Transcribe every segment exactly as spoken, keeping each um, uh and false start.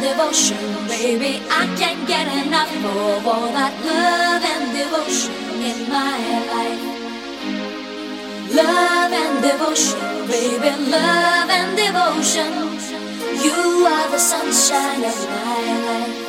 devotion, baby. I can't get enough of all that love and devotion in my life. Love and devotion, baby, love and devotion. You are the sunshine of my life.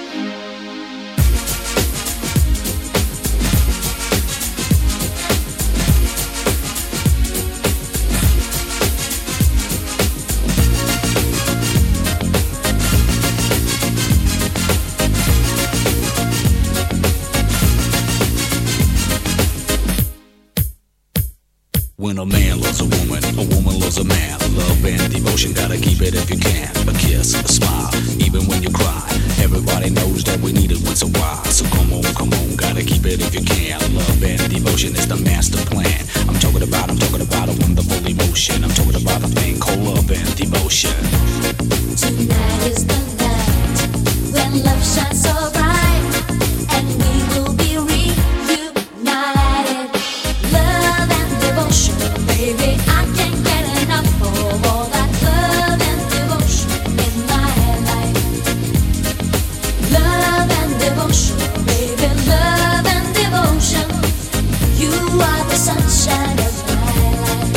When a man loves a woman, a woman loves a man. Love and devotion, gotta keep it if you can. A kiss, a smile, even when you cry. Everybody knows that we need it once in a while. So come on, come on, gotta keep it if you can. Love and devotion is the master plan. I'm talking about, I'm talking about a wonderful emotion. I'm talking about a thing called love and devotion. Tonight is the night when love shines so bright, and we will be reunited. Love and devotion, baby, I can't get enough of all that love and devotion in my life. Love and devotion, baby, love and devotion. You are the sunshine of my life.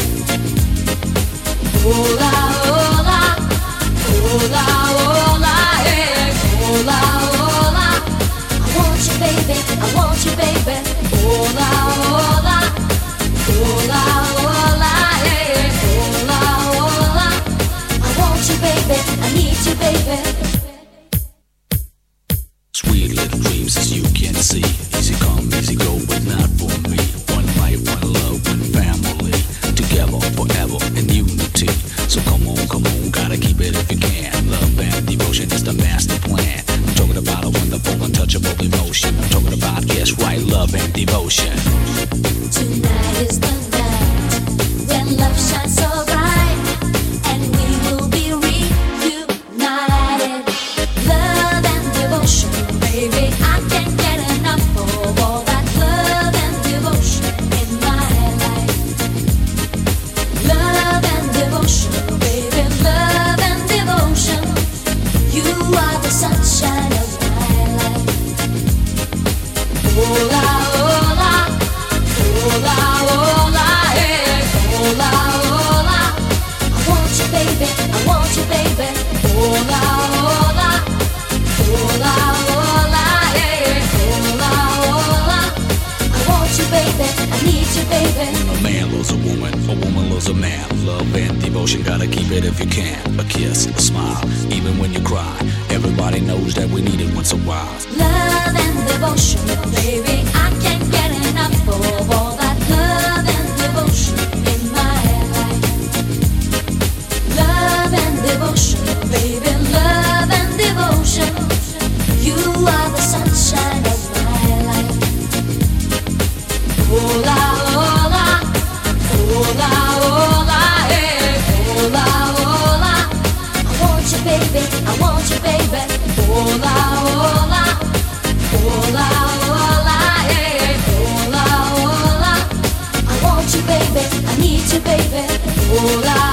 Hola, hola, hola, hola, hey, hola, hola. I want you, baby, I want you, baby. Hola, hola. Hola, hola, hey, hola, hola. I want you, baby, I need you, baby. Sweet little dreams as you can see. Easy come, easy go, but not for me. One life, one love, one family. Together forever in unity. So come on, come on, gotta keep it if you can. Love and devotion is the master plan. I'm talking about a wonderful, untouchable emotion. I'm talking about, yes, right, love and devotion. Tonight is the night when love shines so bright, and we will be reunited. Love and devotion, baby, I can't get enough of all that love and devotion in my life. Love and devotion, baby, love and devotion. You are the sunshine of my life. Hola, hola, hola, hola, hey, hola, hola. I want you, baby, I want you, baby. Hola, hola, hola, hola, hey, hola, hola. I want you, baby, I need you, baby. When a man loves a woman, a woman loves a man. Love and devotion, gotta keep it if you can. A kiss, a smile, even when you cry. Everybody knows that we need it once in a while. Love and devotion, baby, I can't get enough of all that love and devotion in my life. Love and devotion, baby, love and devotion. You are the sunshine of my life. Hola, hola, hola, hola, hey, hola, hola. I want you, baby, I want you, baby. Hola, hola, hola, hola, hey, hola, hola. I want you, baby, I need you, baby. Hola.